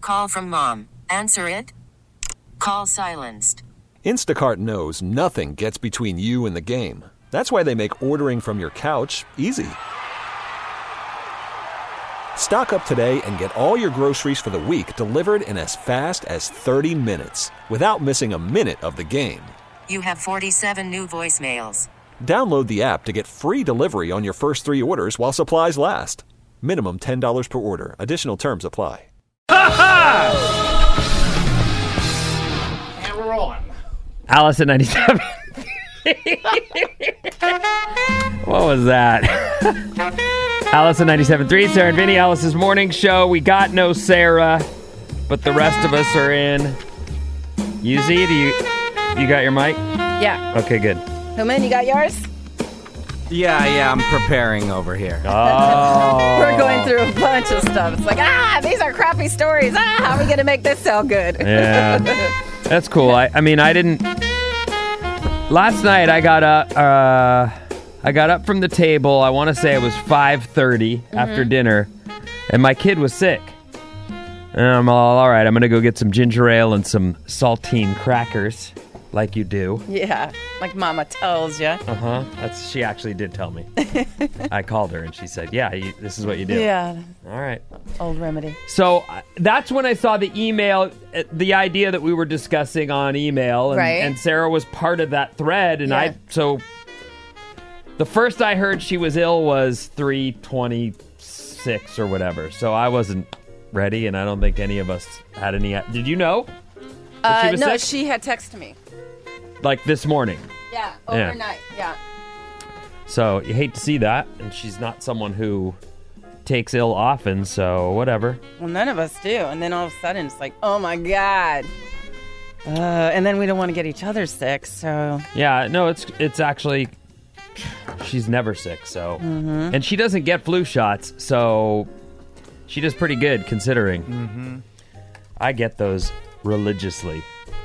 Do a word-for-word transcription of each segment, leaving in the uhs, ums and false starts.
call from mom. Answer it. Call silenced. Instacart knows nothing gets between you and the game. That's why they make ordering from your couch easy. Stock up today and get all your groceries for the week delivered in as fast as thirty minutes without missing a minute of the game. You have forty-seven new voicemails. Download the app to get free delivery on your first three orders while supplies last. Minimum ten dollars per order. Additional terms apply. And we're on. Alice at ninety-seven. What was that? Alice at ninety-seven point three, Sarah and Vinny, Alice's morning show. We got no Sarah, but the rest of us are in. Yuzi, do you you got your mic? Yeah. Okay, good. Human, you got yours? Yeah, yeah, I'm preparing over here. Oh. We're going through a bunch of stuff. It's like, ah, these are crappy stories. Ah, how are we going to make this sound good? Yeah. That's cool. I, I mean, I didn't... Last night, I got up, uh, I got up from the table. I want to say it was five thirty mm-hmm. after dinner, and my kid was sick. And I'm all, all right, I'm going to go get some ginger ale and some saltine crackers, like you do. Yeah, like Mama tells you. Uh-huh. That's she actually did tell me. I called her, and she said, yeah, you, this is what you do. Yeah. All right. Old remedy. So uh, that's when I saw the email, uh, the idea that we were discussing on email, and, right. and Sarah was part of that thread, and yeah. I, so the first I heard she was ill was three twenty-six or whatever, so I wasn't ready, and I don't think any of us had any, did you know that uh, she was no, sick? she had texted me. Like this morning? Yeah, overnight, yeah. yeah. So you hate to see that, and she's not someone who takes ill often, so whatever. Well, none of us do, and then all of a sudden it's like, oh my God. Uh, and then we don't want to get each other sick, so... Yeah, no, it's it's actually... She's never sick, so... Mm-hmm. And she doesn't get flu shots, so she does pretty good, considering. Mm-hmm. I get those religiously.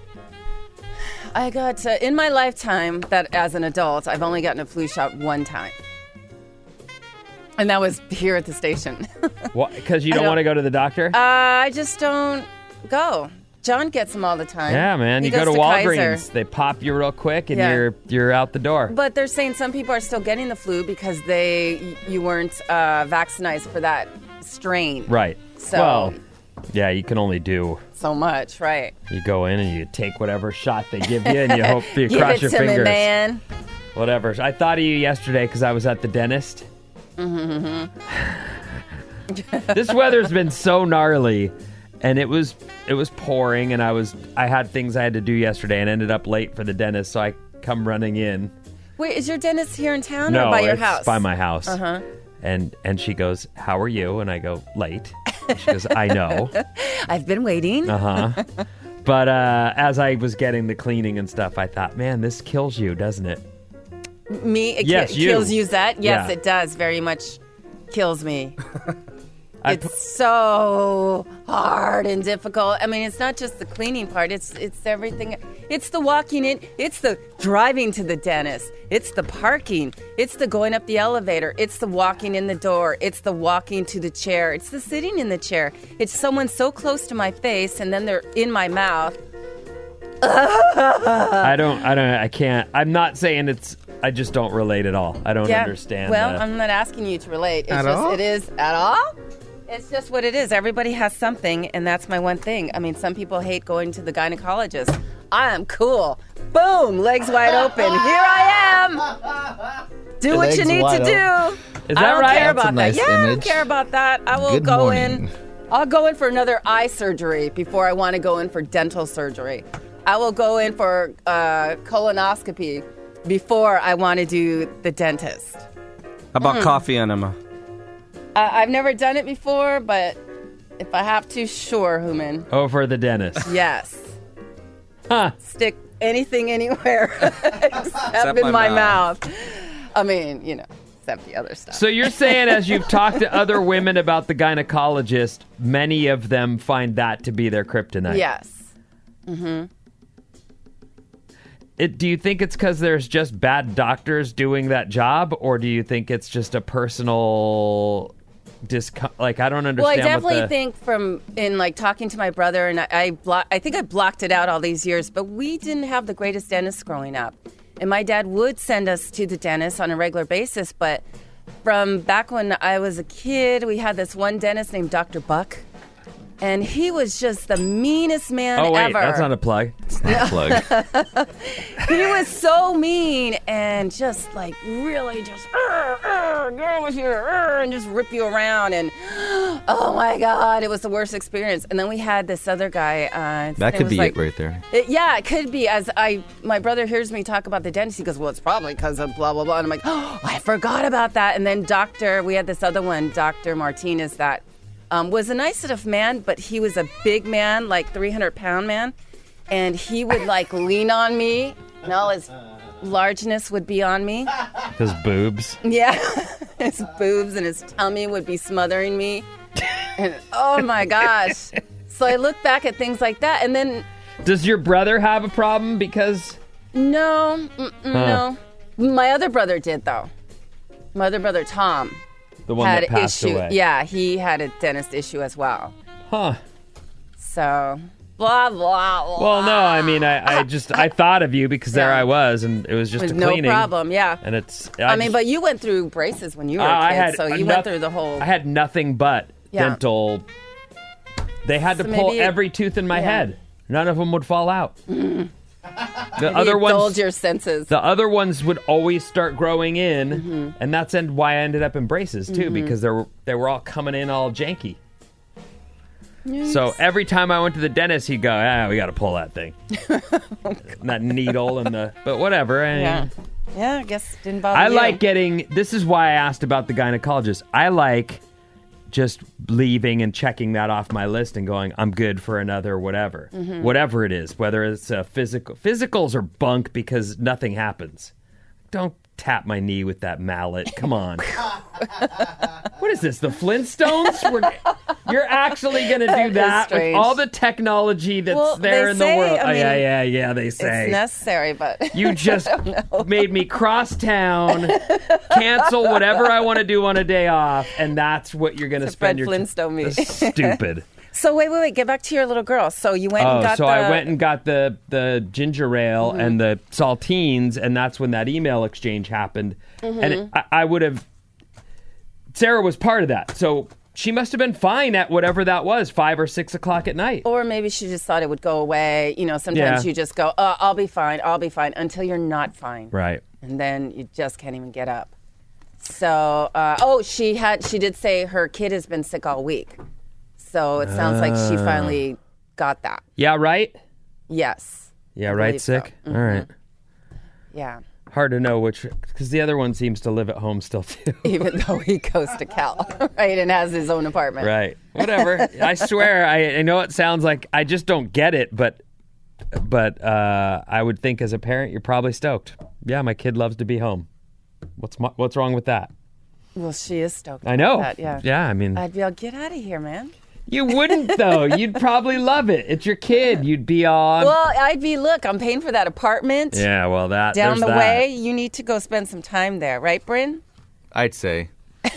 I got, uh, in my lifetime, that as an adult, I've only gotten a flu shot one time. And that was here at the station. What? Because you don't, don't want to go to the doctor? Uh, I just don't go. John gets them all the time. Yeah, man. He You go to, to Walgreens. Kaiser. They pop you real quick, and Yeah. you're you're out the door. But they're saying some people are still getting the flu because they you weren't uh, vaccinated for that strain. Right. So, well, yeah, you can only do... so much, right? You go in and you take whatever shot they give you, and you hope you Give cross it your to fingers. me, man. Whatever. I thought of you yesterday because I was at the dentist. Mm-hmm. This weather's been so gnarly, and it was it was pouring, and I was I had things I had to do yesterday, and ended up late for the dentist. So I come running in. Wait, is your dentist here in town no, or by your it's house? by my house. Uh huh. And and she goes, "How are you?" And I go, "Late." And she goes, "I know." I've been waiting. Uh huh. But uh, as I was getting the cleaning and stuff, I thought, man, this kills you, doesn't it? Me? It Yes, ki- you. kills you that? Yes, Yeah. it does. Very much kills me. I It's pu- so hard and difficult. I mean, it's not just the cleaning part. It's it's everything. It's the walking in. It's the driving to the dentist. It's the parking. It's the going up the elevator. It's the walking in the door. It's the walking to the chair. It's the sitting in the chair. It's someone so close to my face, and then they're in my mouth. I don't, I don't, I can't. I'm not saying it's. I just don't relate at all. I don't Yeah. understand. Well, the- I'm not asking you to relate. It's At just all? it is at all. It's just what it is. Everybody has something, and that's my one thing. I mean, some people hate going to the gynecologist. I am cool. Boom, legs wide open. Here I am. Do what you Legs need to wide do. Is I that don't right? care That's a about nice that. Yeah, I don't image. care about that. I will Good go morning. in. I'll go in for another eye surgery before I want to go in for dental surgery. I will go in for uh, colonoscopy before I want to do the dentist. How about coffee enema? Uh, I've never done it before, but if I have to, sure, Human. over the dentist. Yes. Huh. Stick anything anywhere except in my my mouth. mouth. I mean, you know, except the other stuff. So you're saying, as you've talked to other women about the gynecologist, many of them find that to be their kryptonite. Yes. Mm-hmm. It, do you think it's because there's just bad doctors doing that job, or do you think it's just a personal disco- like I don't understand. Well, I definitely what the- think from in like talking to my brother, and I I, blo- I think I blocked it out all these years, but we didn't have the greatest dentist growing up, and my dad would send us to the dentist on a regular basis. But from back when I was a kid, we had this one dentist named Doctor Buck. And he was just the meanest man Oh, wait, ever. that's not a plug. It's not a plug. He was so mean and just like really just "Arr, arr, get over here arr," and just rip you around. And oh my God, it was the worst experience. And then we had this other guy. Uh, his That name could was be like, it right there. It, yeah, it could be. As I, my brother hears me talk about the dentist, he goes, "Well, it's probably because of blah blah blah." And I'm like, "Oh, I forgot about that." And then Doctor, we had this other one, Doctor Martinez, that um, was a nice enough man, but he was a big man, like three hundred pound man, and he would like lean on me, and all his largeness would be on me. His boobs. Yeah, his boobs and his tummy would be smothering me, and oh my gosh. So I look back at things like that, and then. Does your brother have a problem because? No, mm-mm, Huh. no. My other brother did, though. My other brother, Tom, The one had that passed issue. away. Yeah, he had a dentist issue as well. Huh. So, blah, blah, blah. Well, no, I mean, I, I just, I thought of you because there Yeah. I was, and it was just With a no cleaning. problem, yeah. And it's, I, mean, just- but you went through braces when you were Uh, a kid, I had so you enough- went through the whole... I had nothing but Yeah. dental. They had So to pull maybe- every tooth in my yeah. head. None of them would fall out. The Maybe other indulge ones, your senses. the other ones would always start growing in, Mm-hmm. and that's en- why I ended up in braces too, because they were they were all coming in all janky. So every time I went to the dentist, he'd go, "Ah, we got to pull that thing, that needle and the." But whatever. I, Yeah. Yeah, I guess it didn't bother I you. like getting. This is why I asked about the gynecologist. I like just leaving and checking that off my list and going, I'm good for another whatever, Mm-hmm. whatever it is. Whether it's a physical, physicals are bunk because nothing happens. Don't tap my knee with that mallet. Come on. What is this? The Flintstones? We're, you're actually going to do is that with strange. all the technology that's Well, there they in say, the world. I oh, yeah, mean, yeah, yeah. They say It's necessary, but... you just made me cross town, cancel whatever I want to do on a day off, and that's what you're going to To spend Fred your Flintstone me. That's stupid. So wait, wait, wait. Get back to your little girl. So you went Oh, and got so the... I went and got the the ginger ale Mm-hmm. and the saltines, and that's when that email exchange happened. Mm-hmm. And it, I, I would have. Sarah was part of that, so she must have been fine at whatever that was, five or six o'clock at night. Or maybe she just thought it would go away. You know, sometimes Yeah. you just go, oh, I'll be fine, I'll be fine, until you're not fine. Right. And then you just can't even get up. So, uh, oh, she had, she did say her kid has been sick all week. So it sounds like she finally got that. Yeah. Right. Yes. Yeah. I Right. believe so. Sick. All right. Yeah. Hard to know which, because the other one seems to live at home still too. Even though he goes to Cal, right, and has his own apartment. Right. Whatever. I swear, I, I know it sounds like I just don't get it, but but uh, I would think as a parent, you're probably stoked. Yeah, my kid loves to be home. What's my, what's wrong with that? Well, she is stoked. I know. about that, yeah. Yeah. I mean, I'd be like, get out of here, man. you wouldn't though. You'd probably love it. It's your kid. You'd be on. Well, I'd be, look, I'm paying for that apartment. yeah. Well, that Down there's the that. way, you need to go spend some time there, right, Bryn? I'd say.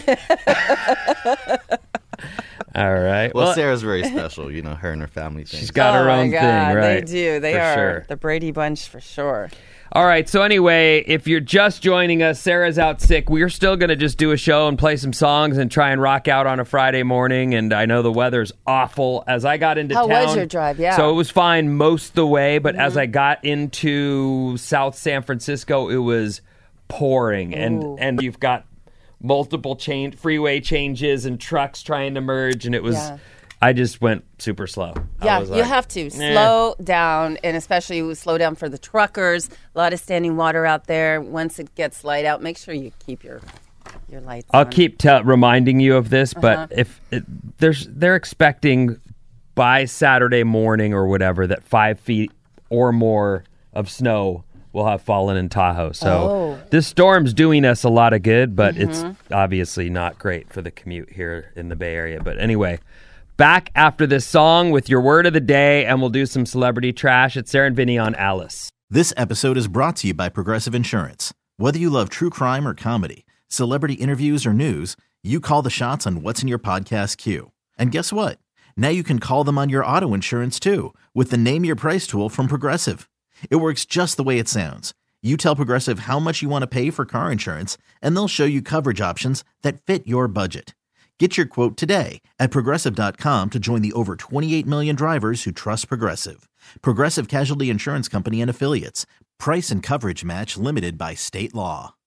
All right. Well, Well, Sarah's very special, you know, her and her family thing. she's got oh her own my God, thing, right? They do. They For are sure. the Brady Bunch for sure. All right. So anyway, if you're just joining us, Sarah's out sick. We're still going to just do a show and play some songs and try and rock out on a Friday morning. And I know the weather's awful. As I got into How town, was your drive? Yeah. So it was fine most of the way, but as I got into South San Francisco, it was pouring, Ooh. and and you've got multiple chain freeway changes and trucks trying to merge, and it was. Yeah. I just went super slow. I Yeah, was you like, have to "Eh." slow down, and especially you slow down for the truckers. A lot of standing water out there. Once it gets light out, make sure you keep your your lights I'll on. keep tell reminding you of this, but Uh-huh. if it, there's they're expecting by Saturday morning or whatever that five feet or more of snow will have fallen in Tahoe. So Oh. this storm's doing us a lot of good, but it's obviously not great for the commute here in the Bay Area. But anyway, back after this song with your word of the day, and we'll do some celebrity trash. It's Sarah and Vinny on Alice. This episode is brought to you by Progressive Insurance. Whether you love true crime or comedy, celebrity interviews or news, You call the shots on what's in your podcast queue. And guess what? Now you can call them on your auto insurance too with the Name Your Price tool from Progressive. It works just the way it sounds. You tell Progressive how much you want to pay for car insurance, and they'll show you coverage options that fit your budget. Get your quote today at Progressive dot com to join the over twenty-eight million drivers who trust Progressive. Progressive Casualty Insurance Company and Affiliates. Price and coverage match limited by state law.